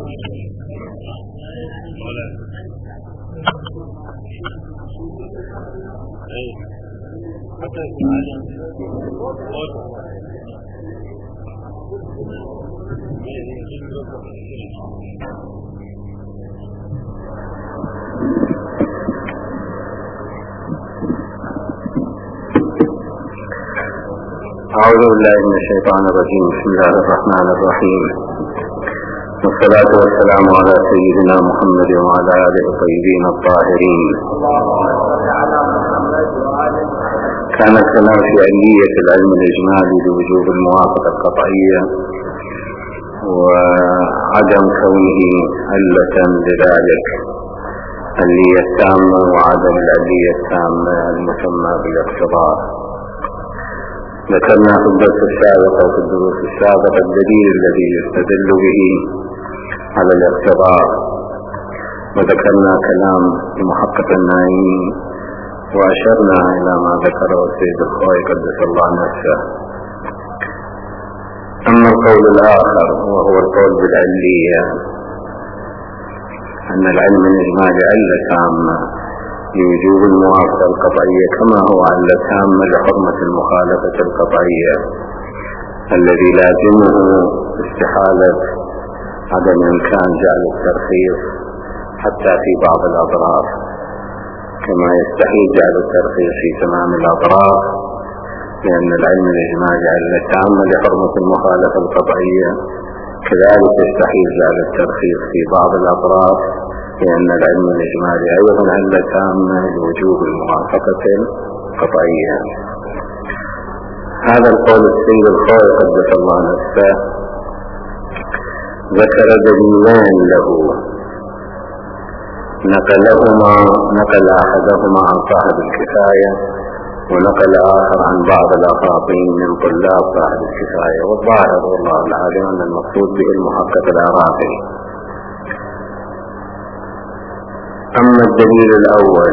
أعوذ بالله من الشيطان الرجيم. بسم الله الرحمن الرحيم، والصلاة والسلام على سيدنا محمد وعلى آله الطيبين الطاهرين. كان الكلام في علية العلم الإجمالي لوجوب الموافقة القطعية وعدم كونه علة لذلك، علية التامة وعدم العلية التامة المسمى بالاقتضاء. ذكرنا في الدرس السابق أو في الدروس السابقة الدليل الذي يستدل به على الاقتضاء، وذكرنا كلام المحقق النائي، وأشرنا إلى ما ذكره السيد الخوئي قدس الله نفسه. أما القول الآخر وهو القول بالعلية، أن العلم الإجمالي علة تامة لوجوب الموافقة القطعية كما هو علة تامة لحرمة المخالفة القطعية، الذي لازمه استحالة عدم إمكان جعل الترخيص حتى في بعض الأطراف، كما يستحيل جعل الترخيص في تمام الأطراف، لأن العلم الإجمالي علة تامة لحرمة المخالفة القطعية. كذلك يستحيل جعل الترخيص في بعض الأطراف، لأن العلم الإجمالي أيضا علة تامة لوجوب الموافقة القطعية. هذا القول السيد الخوئي قدس الله نفسه ذكر دليلين له، نقل أحدهما عن صاحب الكفاية، ونقل آخر عن بعض الأخاطين من طلاب صاحب الكفاية، والظاهر والله العالم أن المقصود به المحقق العراقي. أما الدليل الأول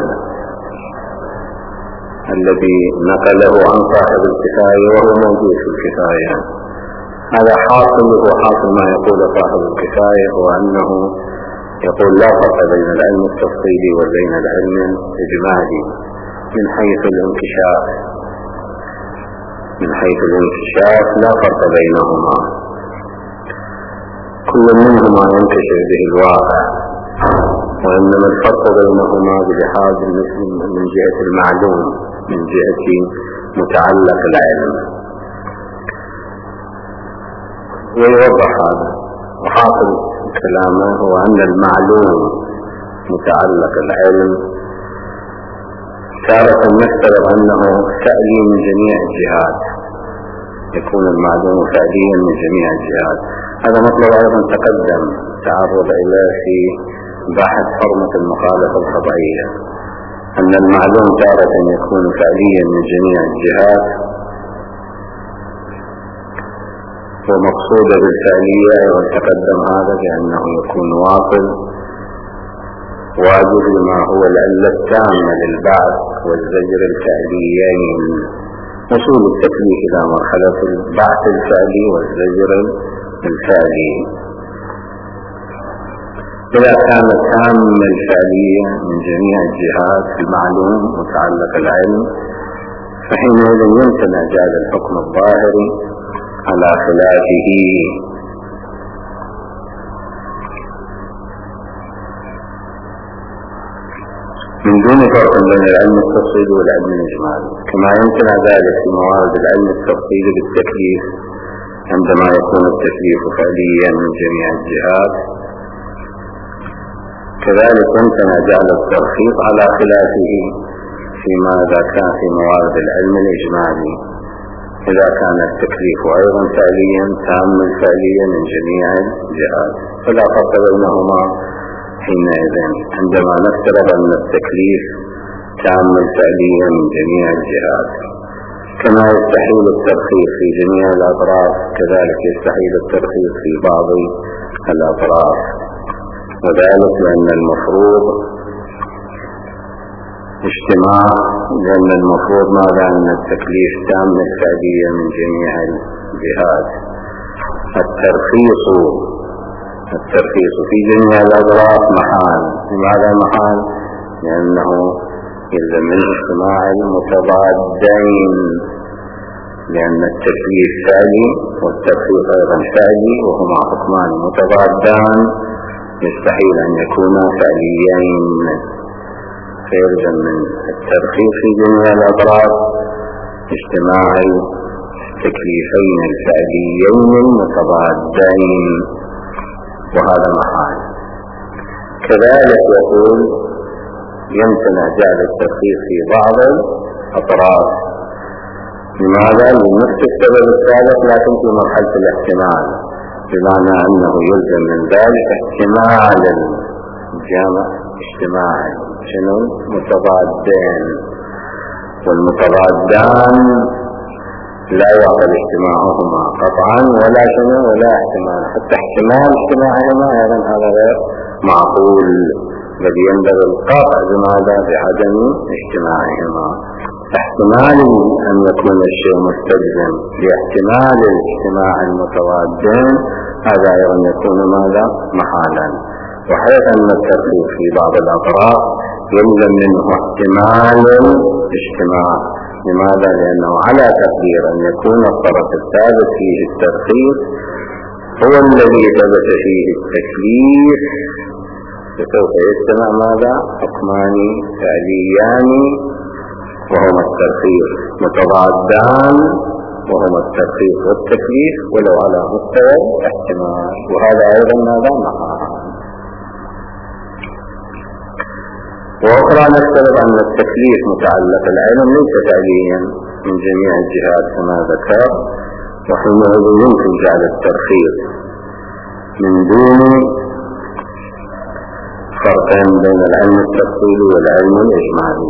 الذي نقله عن صاحب الكفاية وهو موجود في الكفاية، هذا حاصل ما يقول صاحب الكفاية، هو أنه يقول لا فرق بين العلم التفصيلي وبين العلم الإجمالي من حيث الانكشاف لا فرق بينهما، كل منهما ينكشف به الواقع، وإنما الفرق بينهما بلحاظ المسلم من جهة المعلوم، من جهة متعلق العلم، ويوضح هذا. وحاصل كلامه هو أن المعلوم متعلق العلم تارة نفترض أنه تألي من جميع الجهات، يكون المعلوم فعليا من جميع الجهات. هذا مطلب أيضا تقدم تعرض إليه في بحث حرمة المخالفة القطعية، أن المعلوم تارة يكون فعليا من جميع الجهات، ومقصود بالفعلية وتقدم هذا بأنه يكون واصل واجب لما هو العلة التامة للبعث والزجر الفعليين، وصول التكليف إلى مرحلة البعث الفعلي والزجر الفعلي. إذا كانت تامة الفعلية من جميع الجهات المعلوم متعلق العلم، فحينئذ يمتنع جعل الحكم الظاهري على خلافه، من دون فرق بين العلم التفصيلي والعلم الإجمالي، كما يمكن ذلك في موارد العلم التفصيلي بالتكليف عندما يكون التكليف فعليا من جميع الجهات. كذلك يمكن جعل الترخيص على خلافه فيما إذا كان في موارد العلم الإجمالي، إذا كان التكليف أيضا فعليا تام فعليا من جميع الجهات، فلا فرق بينهما حينئذ عندما نفترض أن التكليف تام فعليا من جميع الجهات. كما يستحيل الترخيص في جميع الأطراف، كذلك يستحيل الترخيص في بعض الأطراف، وذلك لأن المفروض اجتماع، لأن المفروض ماذا أن التكليف تام فعليا من جميع الجهات. الترخيص الترخيص في جميع الأضراف محال. لماذا محال؟ لأنه يلزم منه اجتماع المتضادين، لأن التكليف فعلي والترخيص أيضا فعلي، وهما حكمان متضادان يستحيل أن يكونا فعليين، فيلزم من الترخيص في جميع الأضراف اجتماع التكليفين الفعليين المتضادين، وهذا محال. كذلك يقول يمتنع جعل الترخيص في بعض الأطراف. لماذا؟ لنفس السبب السابق لكن في مرحلة الاحتمال، بمعنى أنه يلزم من ذلك احتمال الجامع اجتماع شنو؟ متضادين، والمتضادان لا يعقل اجتماعهما قطعا ولا شنو ولا احتمال، حتى احتمال اجتماعهما أيضا هذا غير معقول، بل ينبغي القطع بماذا؟ بعدم اجتماعهما. احتمال أن يكون الشيء مستلزم لاحتمال الاجتماع المتضادين هذا أيضا يكون ماذا؟ محالا. وحيث أن الترخيص في بعض الأطراف يلزم منه احتمال الاجتماع. لماذا؟ لأنه على تقدير أن يكون الطرف الثابت فيه الترخيص هو الذي ثبت فيه التكليف، فسوف يجتمع ماذا؟ حكمان فعليان وهما الترخيص متضادان، وهما الترخيص والتكليف ولو على مستوى احتمال، وهذا أيضا ماذا؟ محال. وأخرى نفترض أن التكليف متعلق العلم ليس فعليا من جميع الجهات كما ذكر، وحينئذ يمكن جعل الترخيص من دون فرق بين العلم التفصيلي والعلم الإجمالي،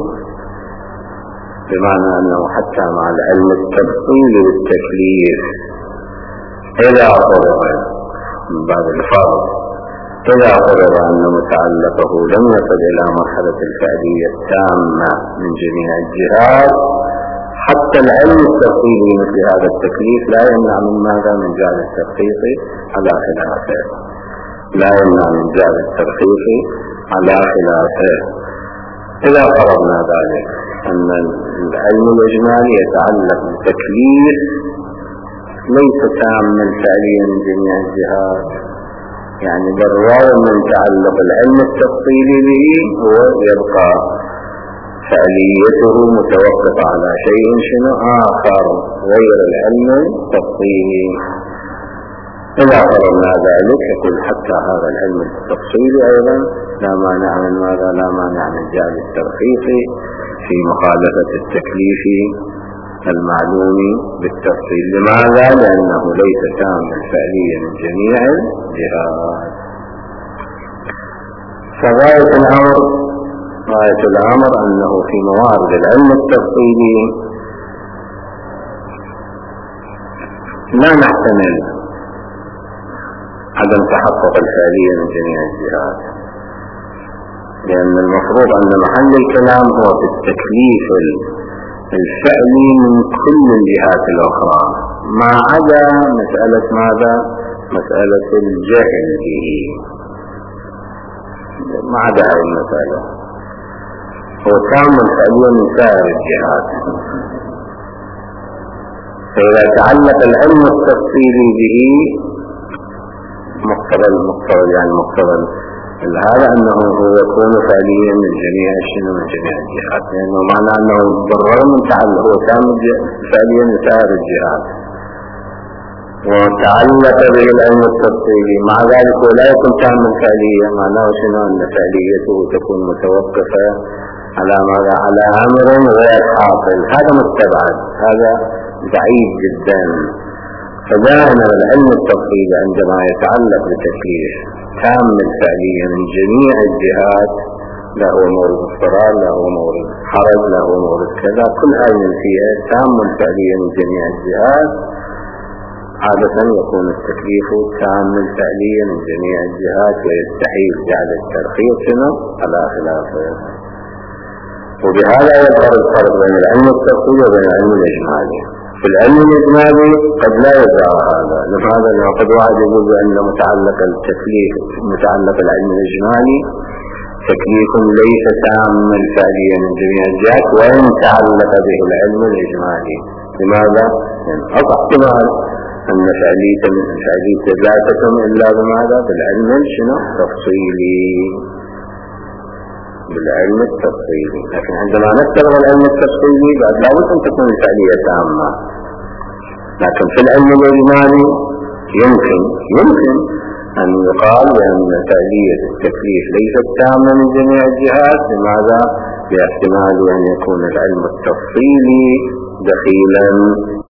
بمعنى أنه حتى مع العلم التفصيلي للتكليف إذا فرض من باب الفرض إذا فرض أن متعلقه لم يصل إلى مرحلة الفعلية التامة من جميع الجهات، حتى العلم التفصيلي مثل هذا التكليف لا يمنع من ماذا؟ من جعل الترخيص على خلافه، لا يمنع من جعل الترخيص على خلافه. إذا فرضنا ذلك أن العلم الإجمالي يتعلق بالتكليف ليس تاما فعليا من جميع الجهات، يعني بالرغم من تعلق العلم التفصيلي به هو يبقى فعليته متوقفة على شيء شنو آخر غير العلم التفصيلي. إذا فرضنا ذلك يقول حتى هذا العلم التفصيلي أيضا لا مانع من ماذا؟ لا مانع من جعل الترخيص في مخالفة التكليف المعلوم بالتفصيل. لماذا؟ لأنه ليس تاما فعليا من جميع الجهات. فغاية الأمر أنه في موارد العلم التفصيلي لا نحتمل عدم تحقق الفعلية من جميع الجهات، لأن المفروض أن محل الكلام هو في التكليف الفعلي من كل الجهات الأخرى، ما عدا مسألة ماذا؟ مسألة الجهل به، ما عدا هذه المسألة هو كامل فعليا من سائر الجهات. فإذا تعلق العلم التفصيلي به مقتضى هذا أنه هو يكون فعليا من جميع من جميع الجهات، لأنه معنى أنه بالرغم من تعلق هو كامل فعليا من سائر الجهات، وتعلق به العلم التفصيلي مع ذلك ولا يكون كامل فعليا، معناه شنو؟ أن فعليته تكون متوقفة على ماذا؟ على أمر غير حاصل. هذا مستبعد، هذا بعيد جدا. فدائما العلم التفصيلي عندما يتعلق بتكليف كامل فعليا من جميع الجهات، لا هو مورد اضطرار، لا هو مورد حرج، لا هو مورد كذا، كل هذه فيها كامل فعليا من جميع الجهات، عادة يكون التكليف كامل فعليا من جميع الجهات، ويستحيل جعل الترخيص على خلافه. وبهذا يظهر الفرق بين العلم التفصيلي وبين العلم الإجمالي. في العلم الإجمالي قد لا يظهر هذا، لماذا؟ لأنه قد واحد يقول بأن متعلق التكليف متعلق العلم الإجمالي تكليف ليس تاما فعليا من جميع الجهات وإن تعلق به العلم الإجمالي. لماذا؟ يعني أضع احتمال أن فعلية لا تتم إلا بماذا؟ بالعلم التفصيلي، بالعلم التفصيلي. لكن عندما نفترض العلم التفصيلي بعد لا بد أن تكون الفعلية تامة. لكن في العلم الإجمالي يمكن أن يقال بأن فعلية التكليف ليست تامة من جميع الجهات. لماذا؟ باحتمال أن يكون العلم التفصيلي دخيلا